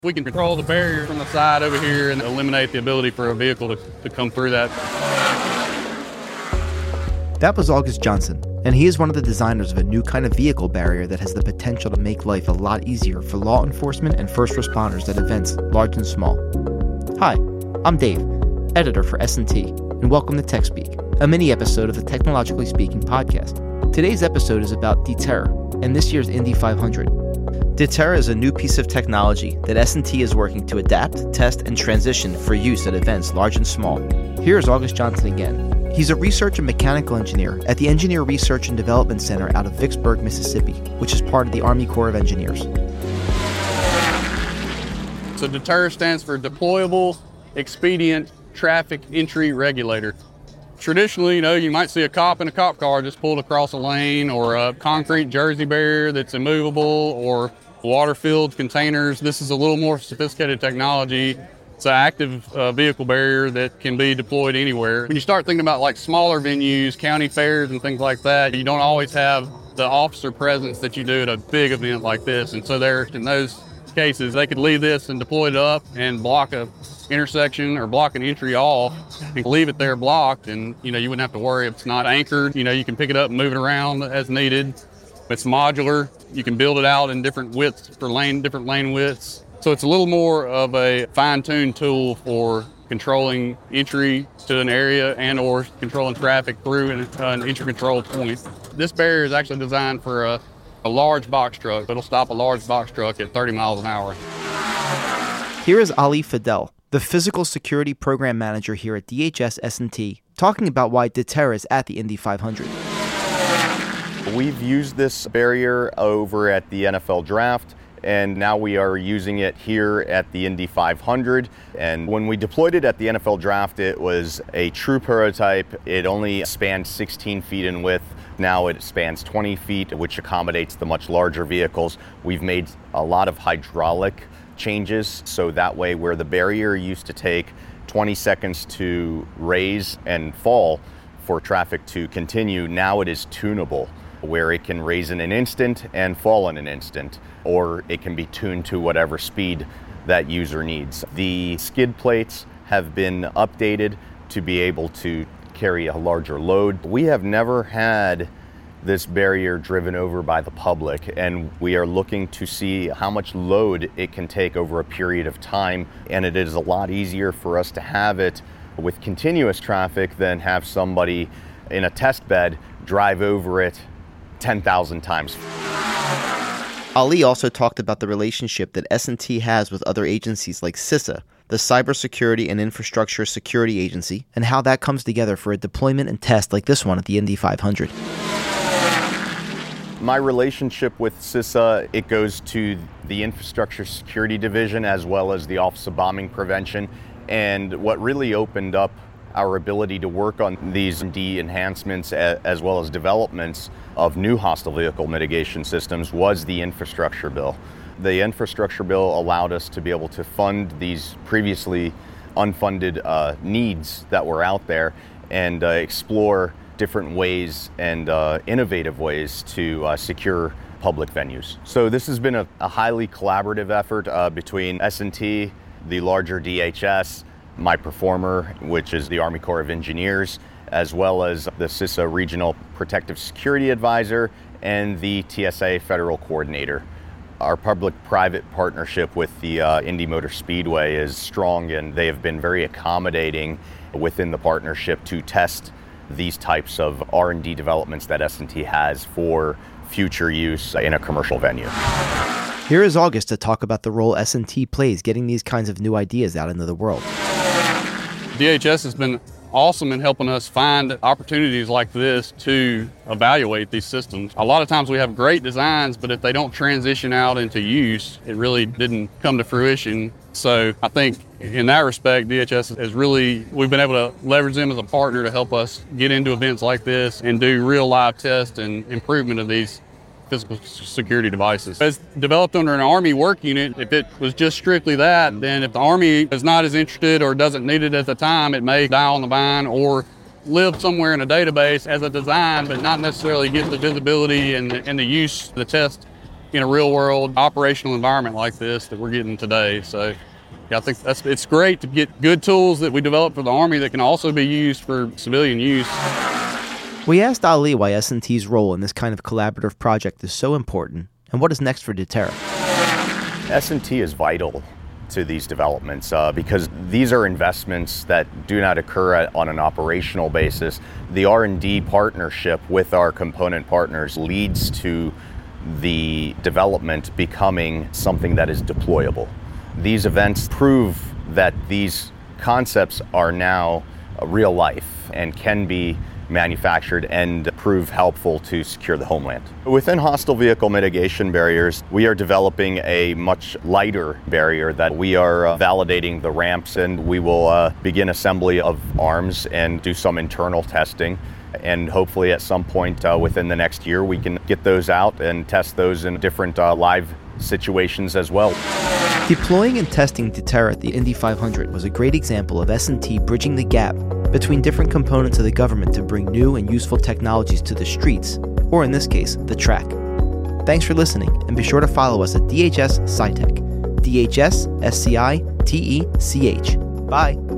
We can control the barrier from the side over here and eliminate the ability for a vehicle to come through that. That was August Johnson, and he is one of the designers of a new kind of vehicle barrier that has the potential to make life a lot easier for law enforcement and first responders at events large and small. Hi, I'm Dave, editor for S&T, and welcome to TechSpeak, a mini episode of the Technologically Speaking podcast. Today's episode is about Deterra and this year's Indy 500. Deterra is a new piece of technology that S&T is working to adapt, test, and transition for use at events large and small. Here is August Johnson again. He's a research and mechanical engineer at the Engineer Research and Development Center out of Vicksburg, Mississippi, which is part of the Army Corps of Engineers. So Deterra stands for Deployable Expedient Traffic Entry Regulator. Traditionally, you might see a cop in a cop car just pulled across a lane, or a concrete Jersey barrier that's immovable, or water-filled containers. This is a little more sophisticated technology. It's an active vehicle barrier that can be deployed anywhere. When you start thinking about like smaller venues, county fairs and things like that, you don't always have the officer presence that you do at a big event like this. And so there, in those cases, they could leave this and deploy it up and block a intersection or block an entry off and leave it there blocked, and you wouldn't have to worry if it's not anchored. You can pick it up and move it around as needed. It's modular. You can build it out in different widths for different lane widths. So it's a little more of a fine-tuned tool for controlling entry to an area and or controlling traffic through an entry control point. This barrier is actually designed for a large box truck. It'll stop a large box truck at 30 miles an hour. Here is Ali Fidel, the Physical Security Program Manager here at DHS S&T, talking about why Deterra is at the Indy 500. We've used this barrier over at the NFL Draft, and now we are using it here at the Indy 500. And when we deployed it at the NFL Draft, it was a true prototype. It only spanned 16 feet in width. Now it spans 20 feet, which accommodates the much larger vehicles. We've made a lot of hydraulic changes, so that way where the barrier used to take 20 seconds to raise and fall for traffic to continue, now it is tunable, where it can raise in an instant and fall in an instant, or it can be tuned to whatever speed that user needs. The skid plates have been updated to be able to carry a larger load. We have never had this barrier driven over by the public, and we are looking to see how much load it can take over a period of time. And it is a lot easier for us to have it with continuous traffic than have somebody in a test bed drive over it 10,000 times. Ali also talked about the relationship that S&T has with other agencies like CISA, the Cybersecurity and Infrastructure Security Agency, and how that comes together for a deployment and test like this one at the Indy 500. My relationship with CISA, it goes to the Infrastructure Security Division as well as the Office of Bombing Prevention. And what really opened up our ability to work on these D enhancements as well as developments of new hostile vehicle mitigation systems was the infrastructure bill. The infrastructure bill allowed us to be able to fund these previously unfunded needs that were out there and explore different ways and innovative ways to secure public venues. So this has been a highly collaborative effort between S&T, the larger DHS, my performer, which is the Army Corps of Engineers, as well as the CISA Regional Protective Security Advisor and the TSA Federal Coordinator. Our public-private partnership with the Indy Motor Speedway is strong, and they have been very accommodating within the partnership to test these types of R&D developments that S&T has for future use in a commercial venue. Here is August to talk about the role S&T plays getting these kinds of new ideas out into the world. DHS has been awesome in helping us find opportunities like this to evaluate these systems. A lot of times we have great designs, but if they don't transition out into use, it really didn't come to fruition. So I think in that respect, DHS we've been able to leverage them as a partner to help us get into events like this and do real live tests and improvement of these physical security devices. It's developed under an Army work unit. If it was just strictly that, then if the Army is not as interested or doesn't need it at the time, it may die on the vine or live somewhere in a database as a design, but not necessarily get the visibility and the use, the test in a real world operational environment like this that we're getting today. So yeah, I think it's great to get good tools that we develop for the Army that can also be used for civilian use. We asked Ali why S&T's role in this kind of collaborative project is so important and what is next for Deterra. S&T is vital to these developments because these are investments that do not occur on an operational basis. The R&D partnership with our component partners leads to the development becoming something that is deployable. These events prove that these concepts are now real life and can be manufactured and prove helpful to secure the homeland. Within hostile vehicle mitigation barriers, we are developing a much lighter barrier that we are validating the ramps, and we will begin assembly of arms and do some internal testing. And hopefully at some point within the next year, we can get those out and test those in different live situations as well. Deploying and testing Deterra at the Indy 500 was a great example of S&T bridging the gap between different components of the government to bring new and useful technologies to the streets, or in this case, the track. Thanks for listening, and be sure to follow us at DHS SciTech, DHS SCI TECH. Bye.